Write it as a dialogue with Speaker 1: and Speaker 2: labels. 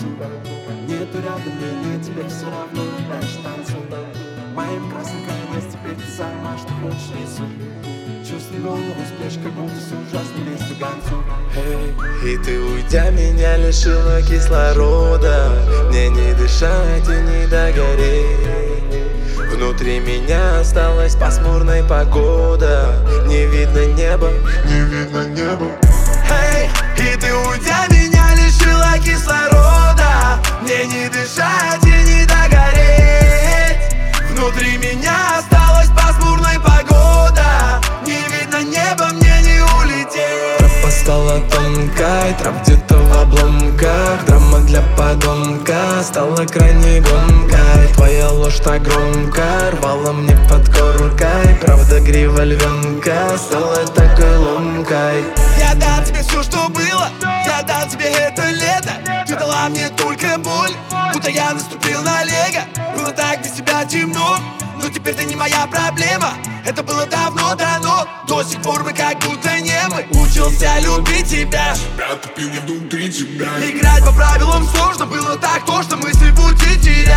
Speaker 1: Нету рядом меня, теперь все равно. Дальше танцуй. Моим красным конец, теперь ты сама, что хочешь рисуй. Чувствуй голову, спишь, как будто все ужасно близко к концу.
Speaker 2: И ты, уйдя, меня лишила кислорода. Мне не дышать и не догореть. Внутри меня осталась пасмурная погода. Не видно неба, не видно неба. И ты, уйдя, меня лишила кислорода. Мне не дышать и не догореть. Внутри меня осталась пасмурная погода. Не видно неба, мне не улететь. Тропа стала тонкой, трав где-то в обломках. Драма для подонка стала крайней гонкой. Твоя ложь так громко рвала мне под коркой. Правда грива львенка стала такой ломкой. Я дал тебе все, что было, я дал тебе это лето. Ты дала мне только боль, будто я наступил на лего. Было так без тебя темно, но теперь ты не моя проблема. Это было давно дано, до сих пор мы как будто не мы. Учился любить тебя,
Speaker 3: Я тупил внутри тебя.
Speaker 2: играть по правилам сложно, было так тошно, мысли в пути терять.